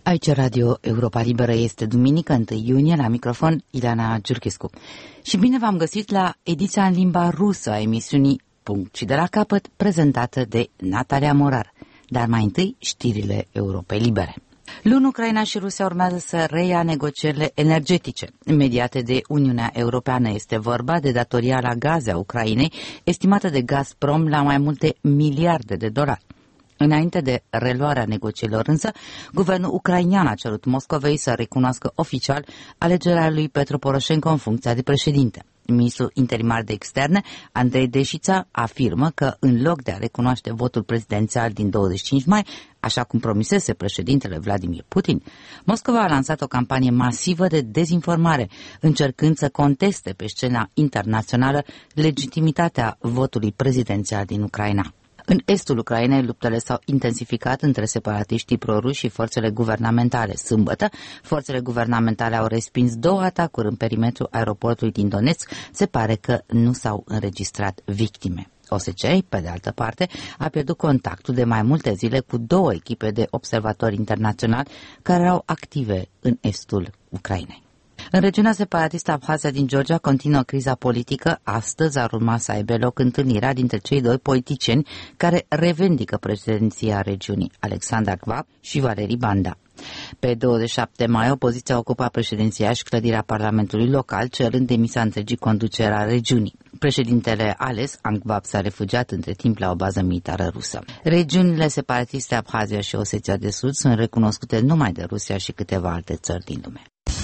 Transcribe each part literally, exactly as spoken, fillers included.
Aici Radio Europa Liberă, este duminică, întâi iunie, la microfon Ileana Giurchescu. Și bine v-am găsit la ediția în limba rusă a emisiunii Punct și de la capăt, prezentată de Natalia Morar. Dar mai întâi, știrile Europei Libere. Luni, Ucraina și Rusia urmează să reia negocierile energetice mediate de Uniunea Europeană. Este vorba de datoria la gaze a Ucrainei, estimată de Gazprom la mai multe miliarde de dolari. Înainte de reluarea negocierilor însă, guvernul ucrainean a cerut Moscovei să recunoască oficial alegerea lui Petro Poroșenko în funcția de președinte. Ministrul interimar de externe, Andrei Deșița, afirmă că în loc de a recunoaște votul prezidențial din douăzeci și cinci mai, așa cum promisese președintele Vladimir Putin, Moscova a lansat o campanie masivă de dezinformare, încercând să conteste pe scena internațională legitimitatea votului prezidențial din Ucraina. În estul Ucrainei, luptele s-au intensificat între separatiștii proruși și forțele guvernamentale. Sâmbătă, forțele guvernamentale au respins două atacuri în perimetrul aeroportului din Donetsk. Se pare că nu s-au înregistrat victime. O S C E, pe de altă parte, a pierdut contactul de mai multe zile cu două echipe de observatori internaționali care erau active în estul Ucrainei. În regiunea separatistă Abhazia din Georgia continuă criza politică. Astăzi ar urma să aibă loc întâlnirea dintre cei doi politicieni care revendică președinția regiunii, Alexandra Kvab și Valerii Banda. Pe douăzeci și șapte mai, opoziția ocupa președinția și clădirea Parlamentului local, cerând demisia întregii conducere a regiunii. Președintele ales, Angvab, s-a refugiat între timp la o bază militară rusă. Regiunile separatiste Abhazia și Osetia de Sud sunt recunoscute numai de Rusia și câteva alte țări din lume.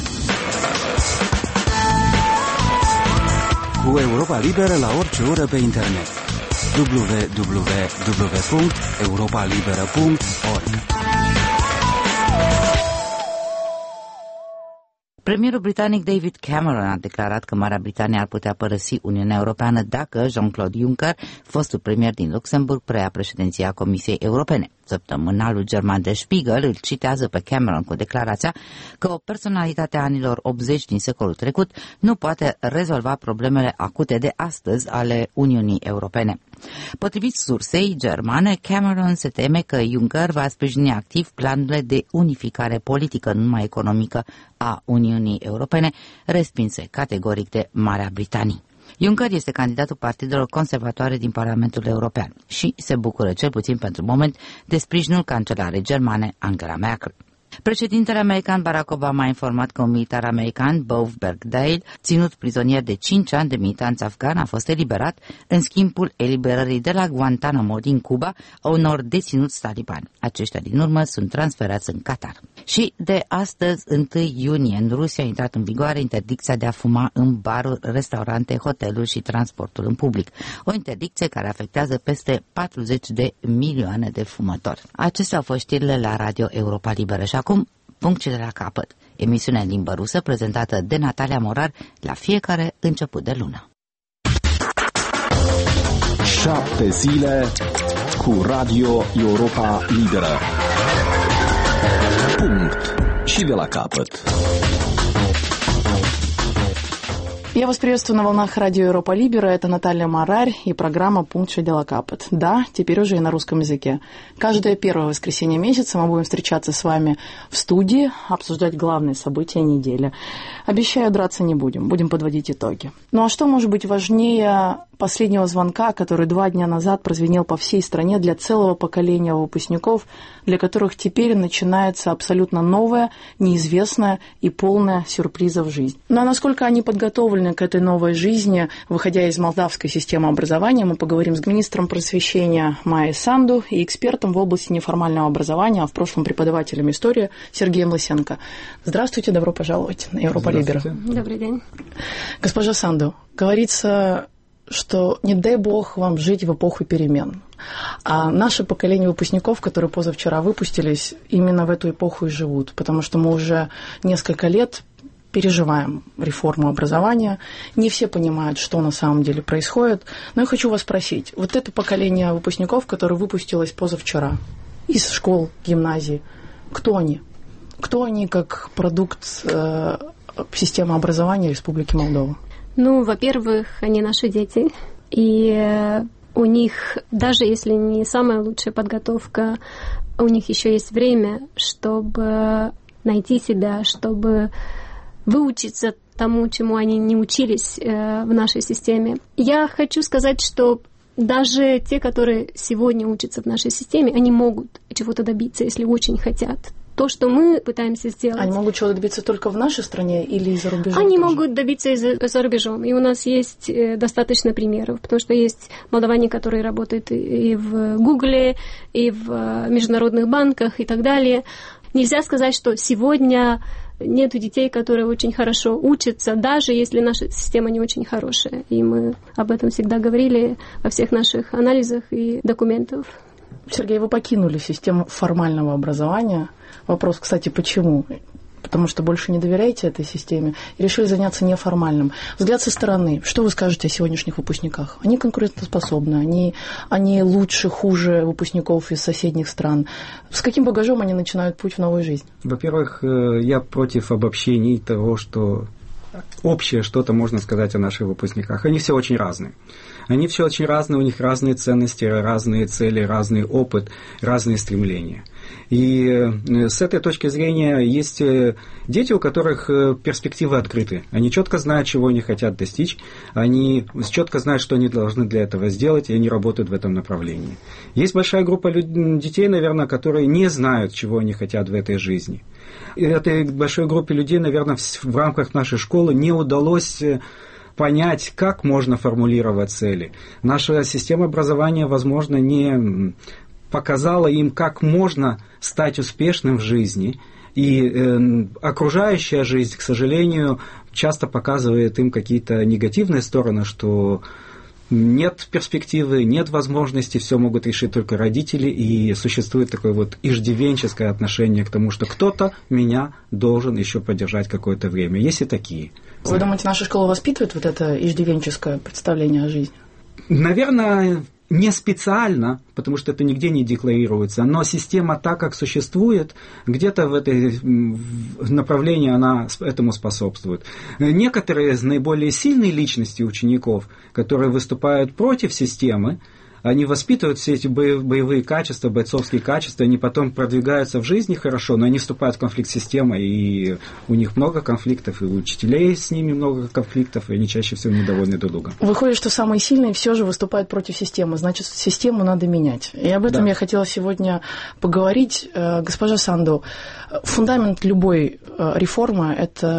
Cu Europa Liberă la orice oră pe internet. w w w punct europa liberă punct org. Premierul britanic David Cameron a declarat că Marea Britanie ar putea părăsi Uniunea Europeană dacă Jean-Claude Juncker, fostul premier din Luxemburg, preia președinția Comisiei Europene. Săptămânalul german Der Spiegel îl citează pe Cameron cu declarația că o personalitate a anilor optzeci din secolul trecut nu poate rezolva problemele acute de astăzi ale Uniunii Europene. Potrivit sursei germane, Cameron se teme că Juncker va sprijini activ planurile de unificare politică, nu numai economică, a Uniunii Europene, respinse categoric de Marea Britanie. Juncker este candidatul partidelor conservatoare din Parlamentul European și se bucură, cel puțin pentru moment, de sprijinul cancelarei germane Angela Merkel. Președintele american Barack Obama a informat că un militar american, Beau Bergdahl, ținut prizonier de cinci ani de militanți afgani, a fost eliberat în schimbul eliberării de la Guantanamo din Cuba a unor deținuți talibani. Aceștia din urmă sunt transferați în Qatar. Și de astăzi, întâi iunie, în Rusia a intrat în vigoare interdicția de a fuma în baruri, restaurante, hoteluri și transportul în public. O interdicție care afectează peste patruzeci de milioane de fumători. Acestea au fost știrile la Radio Europa Liberă. Și acum, punct și de la capăt. Emisiunea în limbă rusă prezentată de Natalia Morar la fiecare început de lună. Șapte zile cu Radio Europa Liberă. Punct și de la capăt. Я вас приветствую на волнах Радио Европа Либера. Это Наталья Марарь и программа «Пункт и дела капот». Да, теперь уже и на русском языке. Каждое первое воскресенье месяца мы будем встречаться с вами в студии, обсуждать главные события недели. Обещаю, драться не будем, будем подводить итоги. Ну а что может быть важнее последнего звонка, который два дня назад прозвенел по всей стране для целого поколения выпускников, для которых теперь начинается абсолютно новая, неизвестная и полная сюрпризов жизнь. Ну а насколько они подготовлены к этой новой жизни, выходя из молдавской системы образования, мы поговорим с министром просвещения Майей Санду и экспертом в области неформального образования, а в прошлом преподавателем истории Сергеем Лысенко. Здравствуйте, добро пожаловать на Европа Либера. Добрый день. Госпожа Санду, говорится, что не дай бог вам жить в эпоху перемен. А наше поколение выпускников, которые позавчера выпустились, именно в эту эпоху и живут, потому что мы уже несколько лет переживаем реформу образования, не все понимают, что на самом деле происходит. Но я хочу вас спросить, вот это поколение выпускников, которое выпустилось позавчера из школ, гимназий, кто они? Кто они как продукт э, системы образования Республики Молдова? Ну, во-первых, они наши дети, и у них, даже если не самая лучшая подготовка у них еще есть время, чтобы найти себя, чтобы выучиться тому, чему они не учились э, в нашей системе. Я хочу сказать, что даже те, которые сегодня учатся в нашей системе, они могут чего-то добиться, если очень хотят. То, что мы пытаемся сделать... Они могут чего-то добиться только в нашей стране или за рубежом? Они тоже? могут добиться и за, за рубежом. И у нас есть достаточно примеров, потому что есть молдаване, которые работают и в Гугле, и в международных банках и так далее. Нельзя сказать, что сегодня нету детей, которые очень хорошо учатся, даже если наша система не очень хорошая. И мы об этом всегда говорили во всех наших анализах и документах. Сергей, вы покинули систему формального образования. Вопрос, кстати, почему? Потому что больше не доверяете этой системе и решили заняться неформальным. Взгляд со стороны. Что вы скажете о сегодняшних выпускниках? Они конкурентоспособны, они, они лучше, хуже выпускников из соседних стран. С каким багажом они начинают путь в новую жизнь? Во-первых, я против обобщений того, что общее что-то можно сказать о наших выпускниках. Они все очень разные. Они все очень разные, у них разные ценности, разные цели, разный опыт, разные стремления. И с этой точки зрения есть дети, у которых перспективы открыты. Они четко знают, чего они хотят достичь, они четко знают, что они должны для этого сделать, и они работают в этом направлении. Есть большая группа детей, наверное, которые не знают, чего они хотят в этой жизни. И этой большой группе людей, наверное, в рамках нашей школы не удалось понять, как можно формулировать цели. Наша система образования, возможно, не показала им, как можно стать успешным в жизни. И э, окружающая жизнь, к сожалению, часто показывает им какие-то негативные стороны, что нет перспективы, нет возможности, все могут решить только родители, и существует такое вот иждивенческое отношение к тому, что кто-то меня должен еще поддержать какое-то время. Есть и такие. Вы думаете, наша школа воспитывает вот это иждивенческое представление о жизни? Наверное, не специально, потому что это нигде не декларируется, но система так, как существует, где-то в этом направлении она этому способствует. Некоторые из наиболее сильных личностей учеников, которые выступают против системы, они воспитывают все эти боевые качества, бойцовские качества, они потом продвигаются в жизни хорошо, но они вступают в конфликт с системой, и у них много конфликтов, и у учителей с ними много конфликтов, и они чаще всего недовольны друг другом. Выходит, что самые сильные все же выступают против системы, значит, систему надо менять. И об этом да. я хотела сегодня поговорить. Госпожа Санду, фундамент любой реформы –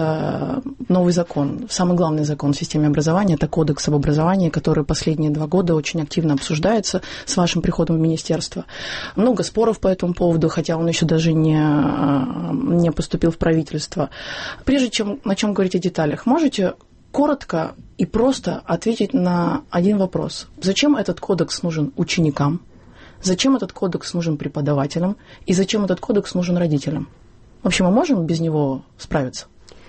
это новый закон. Самый главный закон в системе образования – это кодекс об образовании, который последние два года очень активно обсуждается с вашим приходом в министерство. Много споров по этому поводу, хотя он еще даже не, не поступил в правительство. Прежде чем начнем говорить о деталях, можете коротко и просто ответить на один вопрос. Зачем этот кодекс нужен ученикам? Зачем этот кодекс нужен преподавателям? И зачем этот кодекс нужен родителям? В общем, мы можем без него справиться?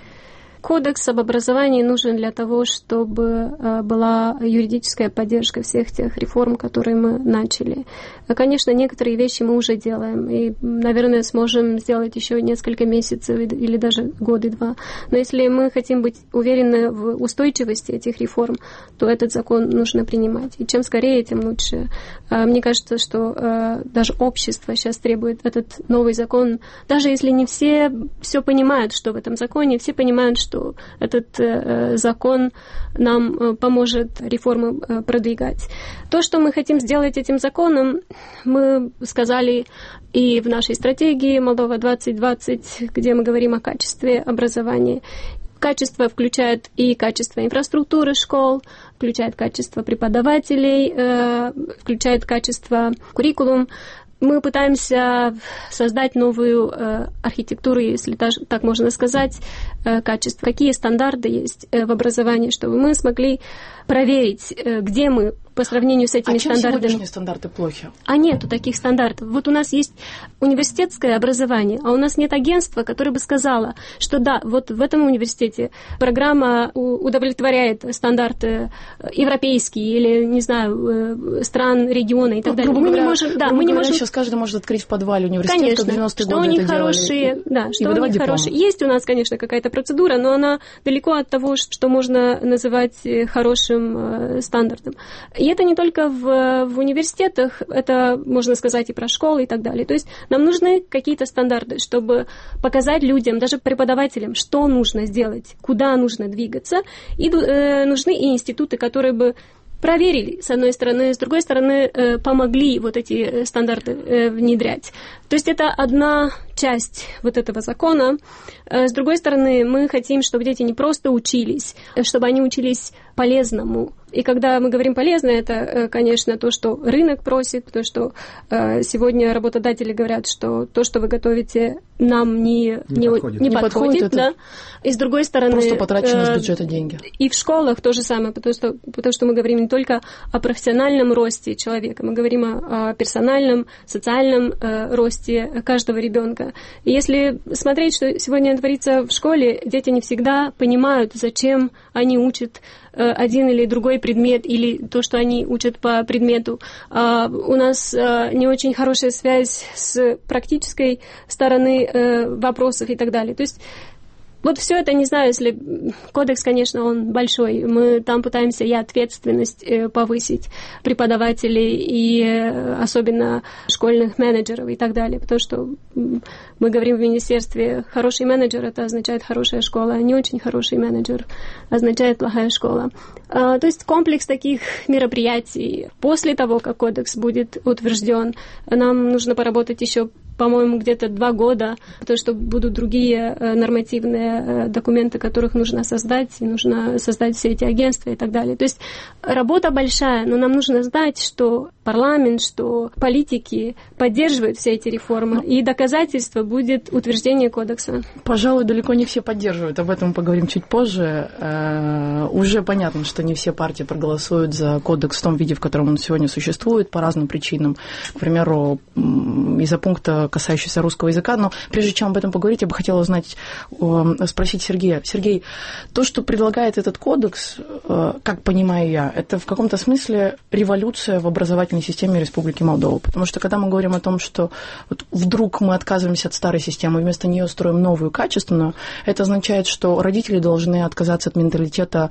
Кодекс об образовании нужен для того, чтобы была юридическая поддержка всех тех реформ, которые мы начали. Конечно, некоторые вещи мы уже делаем, и, наверное, сможем сделать еще несколько месяцев или даже год-два. Но если мы хотим быть уверены в устойчивости этих реформ, то этот закон нужно принимать. И чем скорее, тем лучше. Мне кажется, что даже общество сейчас требует этот новый закон. Даже если не все все понимают, что в этом законе, все понимают, что что этот э, закон нам э, поможет реформы э, продвигать. То, что мы хотим сделать этим законом, мы сказали и в нашей стратегии Молдова двадцать двадцать, где мы говорим о качестве образования. Качество включает и качество инфраструктуры школ, включает качество преподавателей, э, включает качество куррикулум. Мы пытаемся создать новую э, архитектуру, если даже так можно сказать, э, качества. Какие стандарты есть э, в образовании, чтобы мы смогли проверить, э, где мы по сравнению с этими а чем стандартами. Сегодняшние стандарты плохи? А нету таких стандартов. Вот у нас есть университетское образование, а у нас нет агентства, которое бы сказало, что да, вот в этом университете программа удовлетворяет стандарты европейские или, не знаю, стран, региона и так ну, далее. Мы говоря, не можем... Да, мы не можем... Сейчас каждый может открыть в подвале университет, конечно, как в девяностые что годы у них это хорошие, делали, да, и, что и у них диплом. хорошие. Есть у нас, конечно, какая-то процедура, но она далеко от того, что можно называть хорошим э, стандартом. И это не только в, в университетах, это можно сказать и про школы и так далее. То есть нам нужны какие-то стандарты, чтобы показать людям, даже преподавателям, что нужно сделать, куда нужно двигаться. И э, нужны и институты, которые бы проверили, с одной стороны, с другой стороны, помогли вот эти стандарты внедрять. То есть это одна часть вот этого закона. С другой стороны, мы хотим, чтобы дети не просто учились, чтобы они учились полезному. И когда мы говорим полезно, это, конечно, то, что рынок просит, то, что сегодня работодатели говорят, что то, что вы готовите, нам не, не, не подходит. Не не подходит, подходит да. И с другой стороны... Просто потрачены с бюджета деньги. И в школах то же самое, потому что, потому что мы говорим не только о профессиональном росте человека, мы говорим о, о персональном, социальном э, росте каждого ребенка. И если смотреть, что сегодня творится в школе, дети не всегда понимают, зачем они учат э, один или другой предмет, или то, что они учат по предмету. Э, у нас э, не очень хорошая связь с практической стороны э, вопросов и так далее. То есть вот все это, не знаю, если кодекс, конечно, он большой, мы там пытаемся и ответственность повысить преподавателей, и особенно школьных менеджеров и так далее, потому что мы говорим в министерстве, хороший менеджер, это означает хорошая школа, а не очень хороший менеджер означает плохая школа. То есть комплекс таких мероприятий после того, как кодекс будет утвержден, нам нужно поработать еще, по-моему, где-то два года, потому что будут другие нормативные документы, которых нужно создать, и нужно создать все эти агентства и так далее. То есть работа большая, но нам нужно знать, что парламент, что политики поддерживают все эти реформы, и доказательство будет утверждение кодекса. Пожалуй, далеко не все поддерживают, об этом мы поговорим чуть позже. Уже понятно, что не все партии проголосуют за кодекс в том виде, в котором он сегодня существует, по разным причинам. К примеру, из-за пункта, касающийся русского языка. Но прежде чем об этом поговорить, я бы хотела узнать, спросить Сергея. Сергей, то, что предлагает этот кодекс, как понимаю я, это в каком-то смысле революция в образовательной системе Республики Молдова. Потому что когда мы говорим о том, что вот вдруг мы отказываемся от старой системы и вместо нее строим новую, качественную, это означает, что родители должны отказаться от менталитета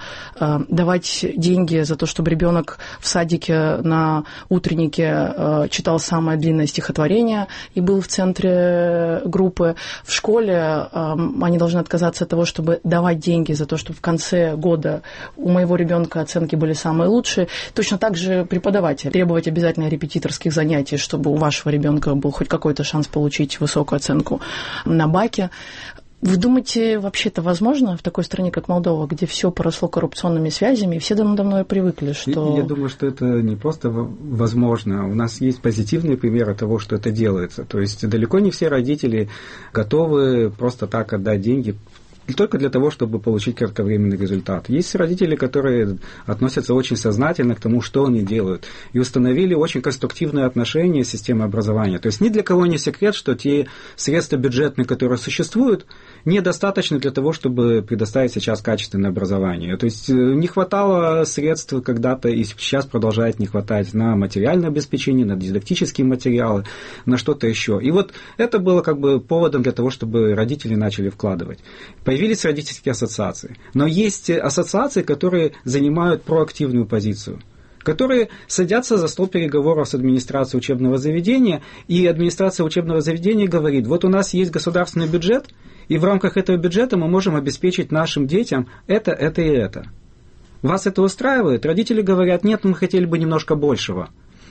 давать деньги за то, чтобы ребенок в садике на утреннике читал самое длинное стихотворение и был в центре группы. В школе э, они должны отказаться от того, чтобы давать деньги за то, чтобы в конце года у моего ребенка оценки были самые лучшие. Точно так же преподаватель. Требовать обязательно репетиторских занятий, чтобы у вашего ребенка был хоть какой-то шанс получить высокую оценку на баке. Вы думаете, вообще это возможно в такой стране, как Молдова, где все поросло коррупционными связями, и все давно привыкли, что... Я думаю, что это не просто возможно. У нас есть позитивные примеры того, что это делается. То есть далеко не все родители готовы просто так отдать деньги только для того, чтобы получить кратковременный результат. Есть родители, которые относятся очень сознательно к тому, что они делают, и установили очень конструктивные отношения с системой образования. То есть ни для кого не секрет, что те средства бюджетные, которые существуют, недостаточно для того, чтобы предоставить сейчас качественное образование. То есть не хватало средств когда-то, и сейчас продолжает не хватать на материальное обеспечение, на дидактические материалы, на что-то еще. И вот это было как бы поводом для того, чтобы родители начали вкладывать. Появились родительские ассоциации. Но есть ассоциации, которые занимают проактивную позицию, которые садятся за стол переговоров с администрацией учебного заведения, и администрация учебного заведения говорит, вот у нас есть государственный бюджет, и в рамках этого бюджета мы можем обеспечить нашим детям это, это и это. Вас это устраивает? Родители говорят, нет, мы хотели бы немножко большего.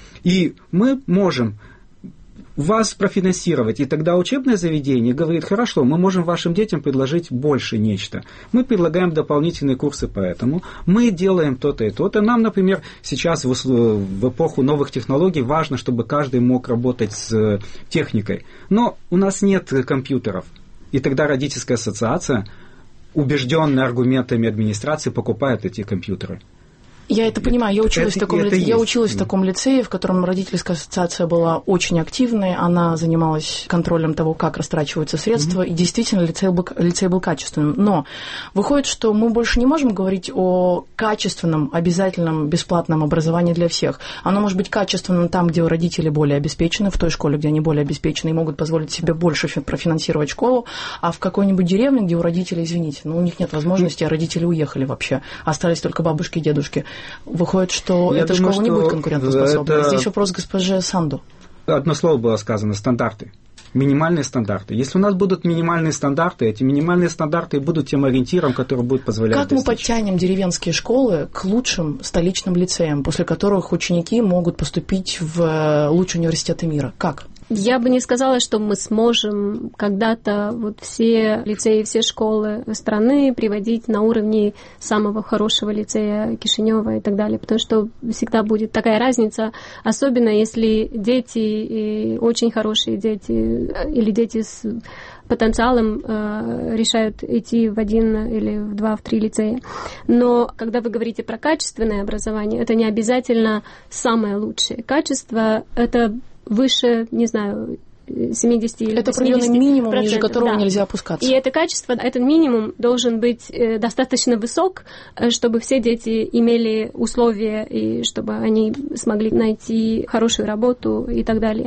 И мы можем вас профинансировать, и тогда учебное заведение говорит, хорошо, мы можем вашим детям предложить больше нечто. Мы предлагаем дополнительные курсы по этому, мы делаем то-то и то-то. Нам, например, сейчас в, в эпоху новых технологий важно, чтобы каждый мог работать с техникой, но у нас нет компьютеров. И тогда родительская ассоциация, убежденная аргументами администрации, покупает эти компьютеры. Я это понимаю. Я училась, это, в, таком лице... я училась в таком лицее, в котором родительская ассоциация была очень активной. Она занималась контролем того, как растрачиваются средства. Mm-hmm. И действительно, лицей был, лицей был качественным. Но выходит, что мы больше не можем говорить о качественном, обязательном, бесплатном образовании для всех. Оно может быть качественным там, где родители более обеспечены, в той школе, где они более обеспечены и могут позволить себе больше профинансировать школу, а в какой-нибудь деревне, где у родителей, извините, ну, у них нет возможности, а родители уехали вообще. Остались только бабушки и дедушки. Выходит, что Я эта думаю, школа не будет конкурентоспособной. это... Здесь вопрос госпоже Санду. Одно слово было сказано – стандарты. Минимальные стандарты. Если у нас будут минимальные стандарты, эти минимальные стандарты будут тем ориентиром, который будет позволять Как мы достичь. подтянем деревенские школы к лучшим столичным лицеям, после которых ученики могут поступить в лучшие университеты мира? Как? Я бы не сказала, что мы сможем когда-то вот все лицеи, все школы страны приводить на уровне самого хорошего лицея Кишинева и так далее, потому что всегда будет такая разница, особенно если дети, и очень хорошие дети или дети с потенциалом э, решают идти в один или в два, в три лицея. Но когда вы говорите про качественное образование, это не обязательно самое лучшее. Качество – это выше, не знаю, семьдесят или это определенный минимум, ниже которого да. нельзя опускаться. И это качество, этот минимум должен быть достаточно высок, чтобы все дети имели условия, и чтобы они смогли найти хорошую работу и так далее.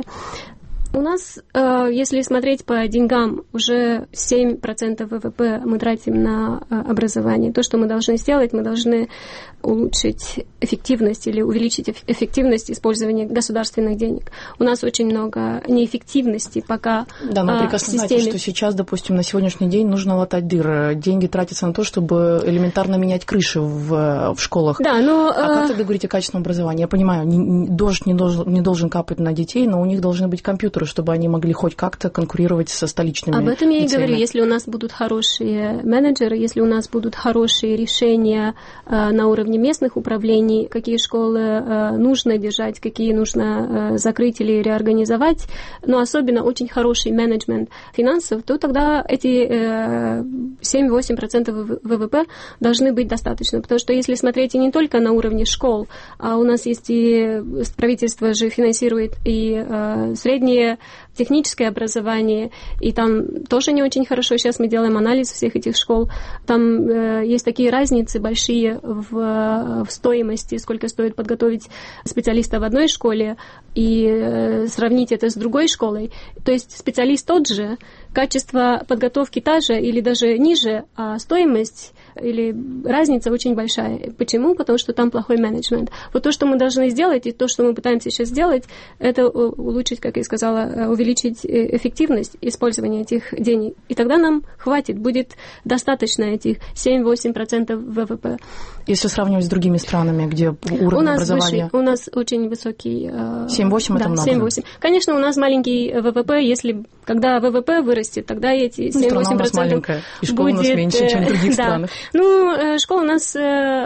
У нас, если смотреть по деньгам, уже семь процентов ВВП мы тратим на образование. То, что мы должны сделать, мы должны улучшить эффективность или увеличить эффективность использования государственных денег. У нас очень много неэффективности пока да, но прекрасно знаете, что сейчас, допустим, на сегодняшний день нужно латать дыры. Деньги тратятся на то, чтобы элементарно менять крыши в, в школах. Да, но, а как тогда говорите о качественном образовании? Я понимаю, не, дождь не должен, не должен капать на детей, но у них должны быть компьютеры, чтобы они могли хоть как-то конкурировать со столичными Об этом я лицеями. и говорю. Если у нас будут хорошие менеджеры, если у нас будут хорошие решения э, на уровне местных управлений, какие школы э, нужно держать, какие нужно э, закрыть или реорганизовать, но особенно очень хороший менеджмент финансов, то тогда эти э, семь-восемь процентов ВВП должны быть достаточно. Потому что если смотреть и не только на уровне школ, а у нас есть и правительство же финансирует и э, средние техническое образование, и там тоже не очень хорошо. Сейчас мы делаем анализ всех этих школ. Там э, есть такие разницы большие в, в стоимости, сколько стоит подготовить специалиста в одной школе и э, сравнить это с другой школой. То есть специалист тот же, качество подготовки та же или даже ниже, а стоимость или разница очень большая. Почему? Потому что там плохой менеджмент. Вот то, что мы должны сделать, и то, что мы пытаемся сейчас сделать, это улучшить, как я сказала, увеличить эффективность использования этих денег. И тогда нам хватит, будет достаточно этих семь-восемь процентов ВВП. Если сравнивать с другими странами, где уровень у нас образования... Выше, у нас очень высокий... семь-восемь да, это много? семь-восемь. Конечно, у нас маленький ВВП. Если, когда ВВП вырастет, тогда эти семь-восемь процентов страна у нас маленькая, и школа будет, у нас меньше, чем в других да. странах. Ну, школа у нас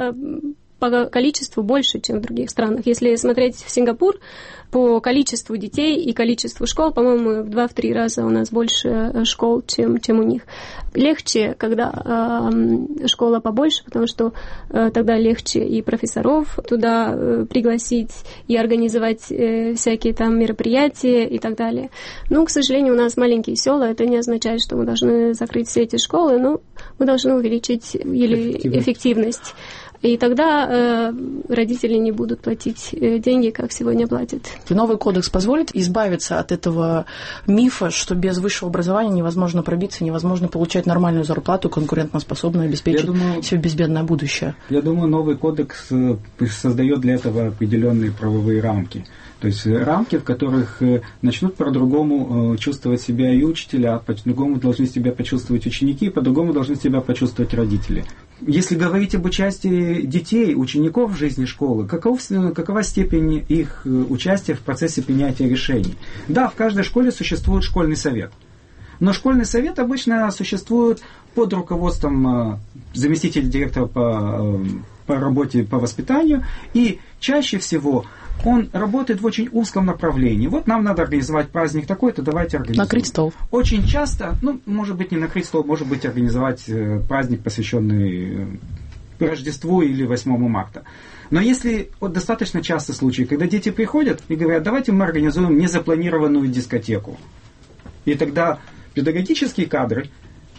по количеству больше, чем в других странах. Если смотреть в Сингапур, по количеству детей и количеству школ, по-моему, в два-три раза у нас больше школ, чем, чем у них. Легче, когда э, школа побольше, потому что э, тогда легче и профессоров туда э, пригласить, и организовать э, всякие там мероприятия и так далее. Ну, к сожалению, у нас маленькие села, это не означает, что мы должны закрыть все эти школы, но мы должны увеличить или эффективность. эффективность. И тогда э, родители не будут платить э, деньги, как сегодня платят. Новый кодекс позволит избавиться от этого мифа, что без высшего образования невозможно пробиться, невозможно получать нормальную зарплату, конкурентоспособную, обеспечить думаю, себе безбедное будущее. Я думаю, новый кодекс создает для этого определенные правовые рамки. То есть рамки, в которых начнут по-другому чувствовать себя и учителя, а по-другому должны себя почувствовать ученики, и по-другому должны себя почувствовать родители. Если говорить об участии детей, учеников в жизни школы, каков, какова степень их участия в процессе принятия решений? Да, в каждой школе существует школьный совет. Но школьный совет обычно существует под руководством заместителя директора по, по работе, по воспитанию, и чаще всего он работает в очень узком направлении. Вот нам надо организовать праздник такой-то, давайте организуем. Накрыть стол. Очень часто, ну, может быть, не накрыть стол, может быть, организовать праздник, посвященный Рождеству или восьмому марта. Но если вот достаточно часто случаи, когда дети приходят и говорят, давайте мы организуем незапланированную дискотеку. И тогда педагогические кадры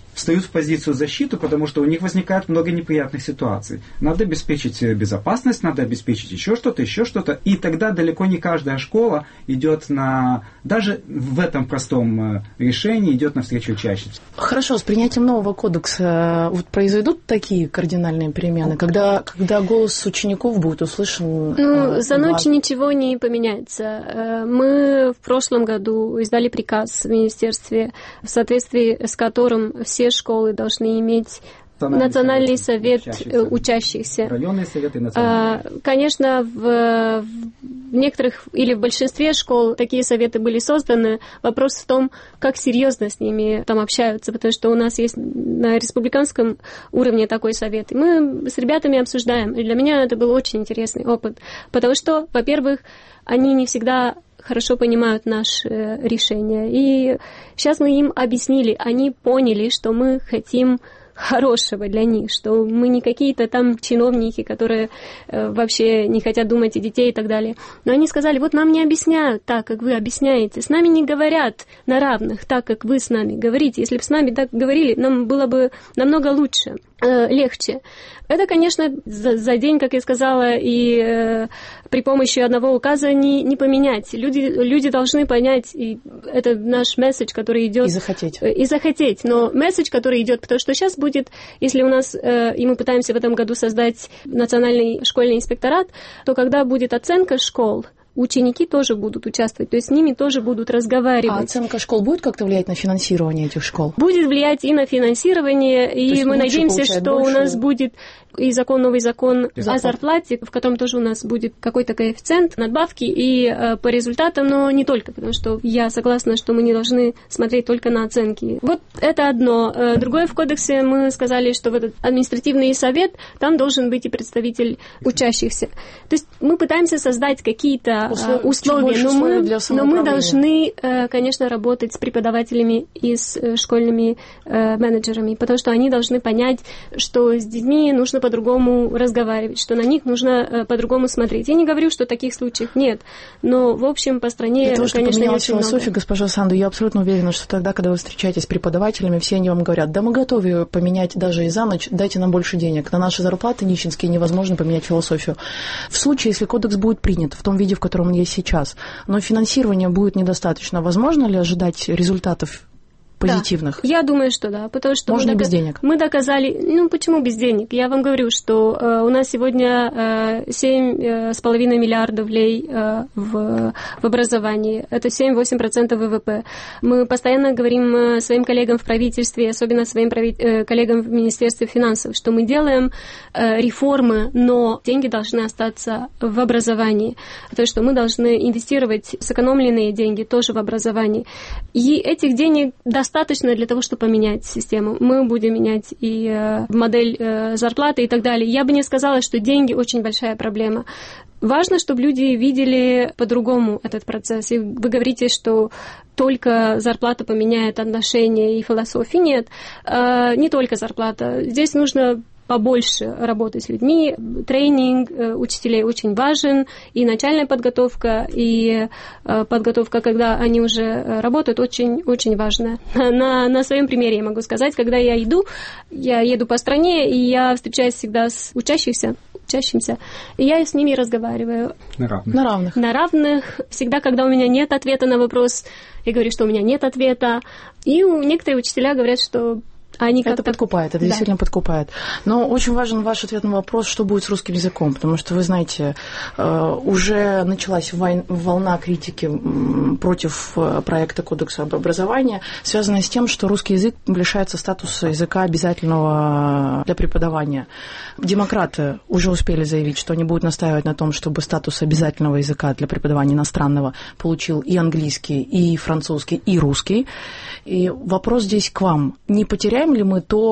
встают в позицию защиты, потому что у них возникает много неприятных ситуаций. Надо обеспечить безопасность, надо обеспечить еще что-то, еще что-то. И тогда далеко не каждая школа идет на... Даже в этом простом решении идет навстречу учащимся. Хорошо, с принятием нового кодекса вот произойдут такие кардинальные перемены, когда, когда голос учеников будет услышан? Ну, за ночь ничего не поменяется. Мы в прошлом году издали приказ в министерстве, в соответствии с которым все школы должны иметь Национальный, национальный совет, совет учащихся. учащихся. Районные советы национальные. Конечно, в, в некоторых или в большинстве школ такие советы были созданы. Вопрос в том, как серьезно с ними там общаются, потому что у нас есть на республиканском уровне такой совет. И мы с ребятами обсуждаем. И для меня это был очень интересный опыт. Потому что, во-первых, они не всегда хорошо понимают наши решения. И сейчас мы им объяснили, они поняли, что мы хотим хорошего для них, что мы не какие-то там чиновники, которые э, вообще не хотят думать о детей и так далее. Но они сказали, вот нам не объясняют так, как вы объясняете, с нами не говорят на равных так, как вы с нами говорите. Если бы с нами так говорили, нам было бы намного лучше, э, легче. Это, конечно, за, за день, как я сказала, и э, при помощи одного указа не, не поменять. Люди, люди должны понять, и это наш месседж, который идет... И захотеть. И захотеть. Но месседж, который идет, потому что сейчас будет, если у нас, э, и мы пытаемся в этом году создать национальный школьный инспекторат, то когда будет оценка школ, ученики тоже будут участвовать, то есть с ними тоже будут разговаривать. А оценка школ будет как-то влиять на финансирование этих школ? Будет влиять и на финансирование, и мы надеемся, что больше... у нас будет и закон, новый закон Зарплат. о зарплате, в котором тоже у нас будет какой-то коэффициент надбавки и э, по результатам, но не только, потому что я согласна, что мы не должны смотреть только на оценки. Вот это одно. Другое, в кодексе мы сказали, что в этот административный совет, там должен быть и представитель учащихся. То есть мы пытаемся создать какие-то Услов... условия, но мы, но мы должны, конечно, работать с преподавателями и с школьными менеджерами, потому что они должны понять, что с детьми нужно по-другому разговаривать, что на них нужно по-другому смотреть. Я не говорю, что таких случаев нет, но, в общем, по стране, Для того, конечно, чтобы поменялась не очень философия, много. Госпожа Санду, я абсолютно уверена, что тогда, когда вы встречаетесь с преподавателями, все они вам говорят, да мы готовы поменять даже и за ночь, дайте нам больше денег. На наши зарплаты нищенские невозможно поменять философию. В случае, если кодекс будет принят в том виде, в котором он есть сейчас, но финансирования будет недостаточно, возможно ли ожидать результатов позитивных? Да, я думаю, что да, потому что можно мы, и без дока- денег. мы доказали, ну почему без денег? Я вам говорю, что э, у нас сегодня э, семь с половиной миллиардов лей э, в, в образовании, это семь-восемь процентов вэ вэ пэ. Мы постоянно говорим э, своим коллегам в правительстве, особенно своим прави- э, коллегам в Министерстве финансов, что мы делаем э, реформы, но деньги должны остаться в образовании, то есть что мы должны инвестировать сэкономленные деньги тоже в образование. И этих денег достаточно достаточно для того, чтобы поменять систему. Мы будем менять и э, модель э, зарплаты и так далее. Я бы не сказала, что деньги очень большая проблема. Важно, чтобы люди видели по-другому этот процесс. И вы говорите, что только зарплата поменяет отношения и философию. Нет, э, не только зарплата. Здесь нужно побольше работать с людьми. Тренинг учителей очень важен, и начальная подготовка, и подготовка, когда они уже работают, очень-очень важна. На, на своем примере я могу сказать, когда я иду, я еду по стране, и я встречаюсь всегда с учащимся, учащимся, и я с ними разговариваю. На равных. На равных. На равных. Всегда, когда у меня нет ответа на вопрос, я говорю, что у меня нет ответа. И некоторые учителя говорят, что Они это подкупает, это да. действительно подкупает. Но очень важен ваш ответ на вопрос, что будет с русским языком, потому что, вы знаете, уже началась волна критики против проекта Кодекса об образовании, связанная с тем, что русский язык лишается статуса языка обязательного для преподавания. Демократы уже успели заявить, что они будут настаивать на том, чтобы статус обязательного языка для преподавания иностранного получил и английский, и французский, и русский. И вопрос здесь к вам. Не потеряем ли мы то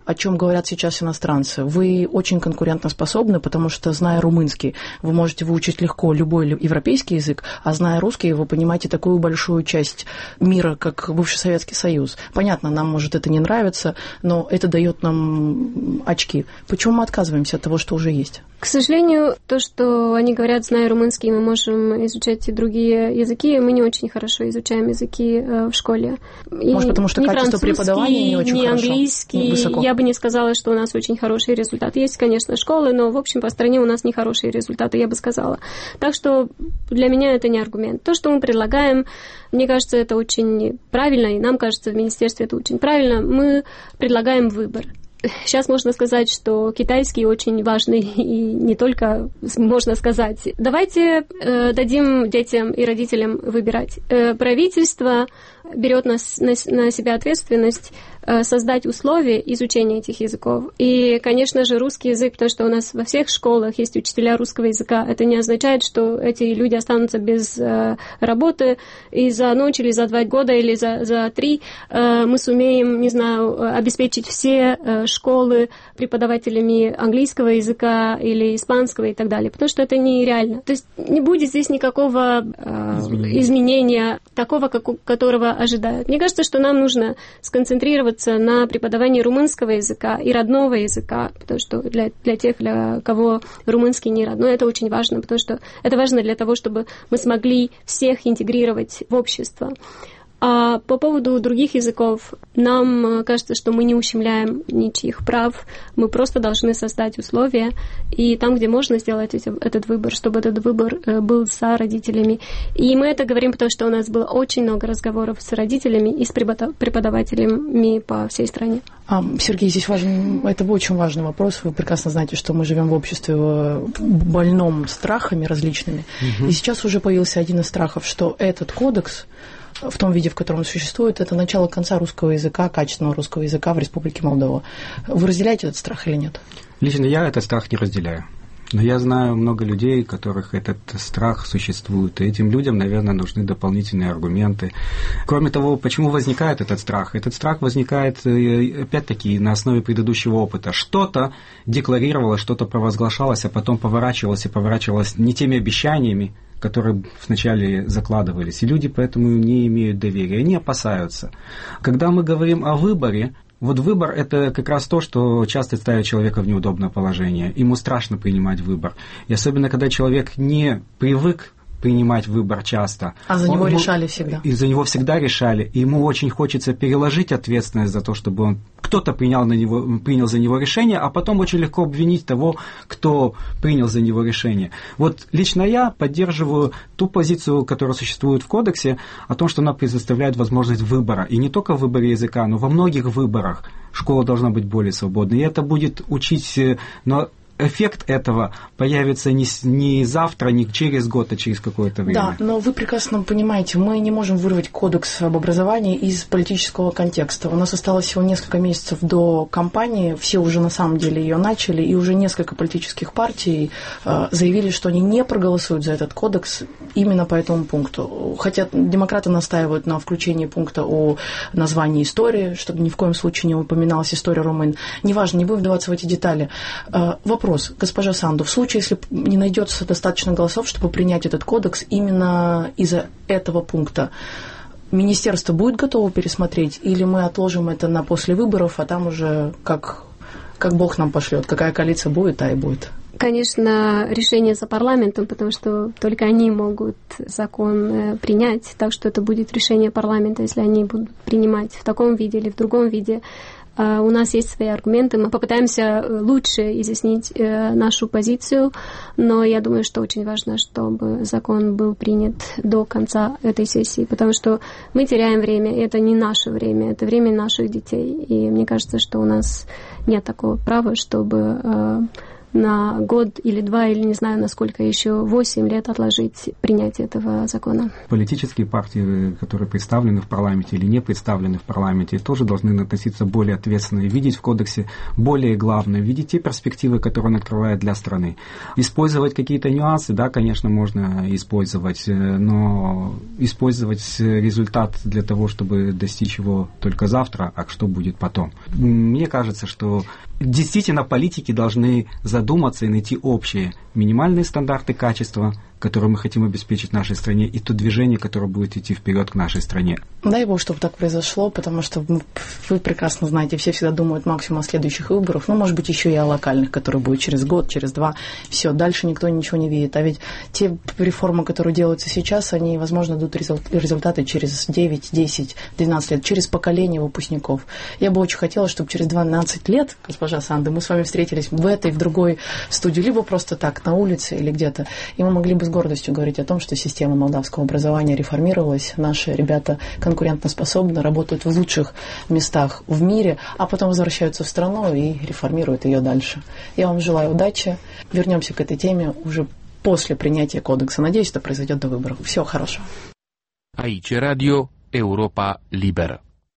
о чем говорят сейчас иностранцы. Вы очень конкурентоспособны, потому что, зная румынский, вы можете выучить легко любой европейский язык, а зная русский, вы понимаете такую большую часть мира, как бывший Советский Союз. Понятно, нам может это не нравится, но это дает нам очки. Почему мы отказываемся от того, что уже есть? К сожалению, то, что они говорят, зная румынский, мы можем изучать и другие языки, мы не очень хорошо изучаем языки в школе. Может, и потому что качество преподавания не очень не хорошо? Английский. Высоко. Я бы не сказала, что у нас очень хорошие результаты. Есть, конечно, школы, но, в общем, по стране у нас не хорошие результаты, я бы сказала. Так что для меня это не аргумент. То, что мы предлагаем, мне кажется, это очень правильно, и нам кажется, в министерстве это очень правильно. Мы предлагаем выбор. Сейчас можно сказать, что китайский очень важный, и не только можно сказать. Давайте э, дадим детям и родителям выбирать. Э, правительство берет на, на, на себя ответственность э, создать условия изучения этих языков. И, конечно же, русский язык, потому что у нас во всех школах есть учителя русского языка, это не означает, что эти люди останутся без э, работы, и за ночь, или за два года, или за, за три э, мы сумеем, не знаю, обеспечить все э, школы преподавателями английского языка или испанского и так далее, потому что это нереально. То есть не будет здесь никакого э, изменения. изменения такого, как, которого ожидают. Мне кажется, что нам нужно сконцентрироваться на преподавании румынского языка и родного языка, потому что для, для тех, для кого румынский не родной, это очень важно, потому что это важно для того, чтобы мы смогли всех интегрировать в общество. А по поводу других языков, нам кажется, что мы не ущемляем ничьих прав, мы просто должны создать условия, и там, где можно сделать эти, этот выбор, чтобы этот выбор был за родителями. И мы это говорим, потому что у нас было очень много разговоров с родителями и с преподавателями по всей стране. Сергей, здесь важен, это очень важный вопрос. Вы прекрасно знаете, что мы живем в обществе больном страхами различными. Угу. И сейчас уже появился один из страхов, что этот кодекс в том виде, в котором он существует, это начало конца русского языка, качественного русского языка в Республике Молдова. Вы разделяете этот страх или нет? Лично я этот страх не разделяю. Но я знаю много людей, у которых этот страх существует, и этим людям, наверное, нужны дополнительные аргументы. Кроме того, почему возникает этот страх? Этот страх возникает, опять-таки, на основе предыдущего опыта. Что-то декларировалось, что-то провозглашалось, а потом поворачивалось и поворачивалось не теми обещаниями, которые вначале закладывались, и люди поэтому не имеют доверия, они опасаются. Когда мы говорим о выборе, вот выбор – это как раз то, что часто ставит человека в неудобное положение. Ему страшно принимать выбор. И особенно, когда человек не привык принимать выбор часто. А за него он, решали всегда. И за него всегда решали. И ему очень хочется переложить ответственность за то, чтобы он кто-то принял, на него, принял за него решение, а потом очень легко обвинить того, кто принял за него решение. Вот лично я поддерживаю ту позицию, которая существует в кодексе, о том, что она предоставляет возможность выбора. И не только в выборе языка, но во многих выборах школа должна быть более свободной. И это будет учить... Но эффект этого появится не, не завтра, не через год, а через какое-то время. Да, но вы прекрасно понимаете, мы не можем вырвать кодекс об образовании из политического контекста. У нас осталось всего несколько месяцев до кампании, все уже на самом деле ее начали, и уже несколько политических партий э, заявили, что они не проголосуют за этот кодекс именно по этому пункту. Хотя демократы настаивают на включении пункта о названии истории, чтобы ни в коем случае не упоминалась история румын. Неважно, не будем вдаваться в эти детали. Э, вопрос. Вопрос, госпожа Санду, в случае, если не найдется достаточно голосов, чтобы принять этот кодекс именно из-за этого пункта, министерство будет готово пересмотреть, или мы отложим это на после выборов, а там уже как, как Бог нам пошлет, какая коалиция будет, та и будет? Конечно, решение за парламентом, потому что только они могут закон принять, так что это будет решение парламента, если они будут принимать в таком виде или в другом виде. У нас есть свои аргументы, мы попытаемся лучше изъяснить нашу позицию, но я думаю, что очень важно, чтобы закон был принят до конца этой сессии, потому что мы теряем время, и это не наше время, это время наших детей, и мне кажется, что у нас нет такого права, чтобы на год или два, или не знаю, насколько еще, восемь лет отложить принятие этого закона. Политические партии, которые представлены в парламенте или не представлены в парламенте, тоже должны относиться более ответственно и видеть в кодексе более главное, видеть те перспективы, которые он открывает для страны. Использовать какие-то нюансы, да, конечно, можно использовать, но использовать результат для того, чтобы достичь его только завтра, а что будет потом. Мне кажется, что действительно политики должны задуматься и найти общие минимальные стандарты качества, которые мы хотим обеспечить нашей стране, и то движение, которое будет идти вперед к нашей стране. Дай Бог, чтобы так произошло, потому что вы прекрасно знаете, все всегда думают максимум о следующих выборах, ну, может быть, еще и о локальных, которые будут через год, через два. Все, дальше никто ничего не видит. А ведь те реформы, которые делаются сейчас, они, возможно, дадут результаты через девять, десять, двенадцать лет, через поколение выпускников. Я бы очень хотела, чтобы через двенадцать лет, госпожа Санда, мы с вами встретились в этой, в другой студии, либо просто так, на улице или где-то, и мы могли бы с гордостью говорить о том, что система молдавского образования реформировалась, наши ребята конкурентоспособны, работают в лучших местах в мире, а потом возвращаются в страну и реформируют ее дальше. Я вам желаю удачи. Вернемся к этой теме уже после принятия кодекса. Надеюсь, это произойдет до выборов. Всего хорошего. Aici Radio Europa Liberă.